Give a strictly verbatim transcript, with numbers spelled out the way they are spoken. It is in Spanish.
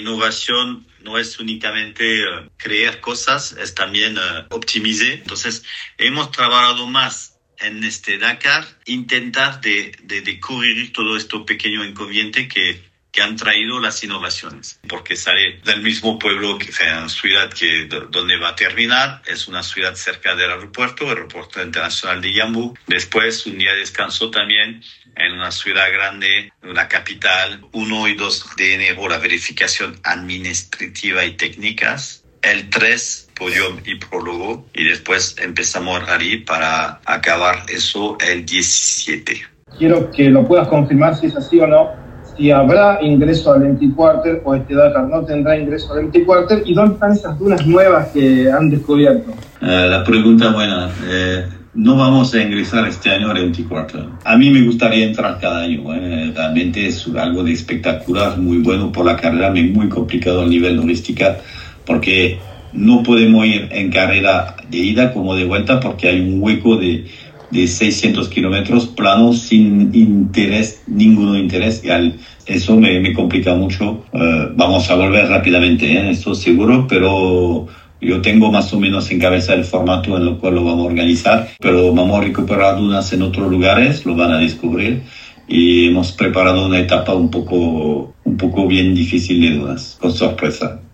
innovación no es únicamente uh, crear cosas, es también uh, optimizar. Entonces, hemos trabajado más en este Dakar, intentar de, de, de cubrir todo esto pequeño inconveniente que, que han traído las innovaciones. Porque sale del mismo pueblo, que es una ciudad que, donde va a terminar, es una ciudad cerca del aeropuerto, el aeropuerto internacional de Yambu. Después, un día de descanso también en una ciudad grande, una capital. uno y dos de enero, la verificación administrativa y técnicas. El tres, podium y prólogo. Y después empezamos el rally para acabar eso el diecisiete. Quiero que lo puedas confirmar si es así o no. Si habrá ingreso al Empty Quarter o este Dakar no tendrá ingreso al Empty Quarter. ¿Y dónde están esas dunas nuevas que han descubierto? Uh, la pregunta buena. Eh, no vamos a ingresar este año al Empty Quarter. A mí me gustaría entrar cada año. Eh. Realmente es algo de espectacular, muy bueno por la carrera, muy complicado a nivel logística, porque no podemos ir en carrera de ida como de vuelta porque hay un hueco de, de seiscientos kilómetros planos sin interés, ninguno interés. Y al, eso me, me complica mucho. Uh, vamos a volver rápidamente, ¿eh? Esto seguro, pero yo tengo más o menos en cabeza el formato en el cual lo vamos a organizar, pero vamos a recuperar dudas en otros lugares, lo van a descubrir. Y hemos preparado una etapa un poco, un poco bien difícil de dudas, con sorpresa.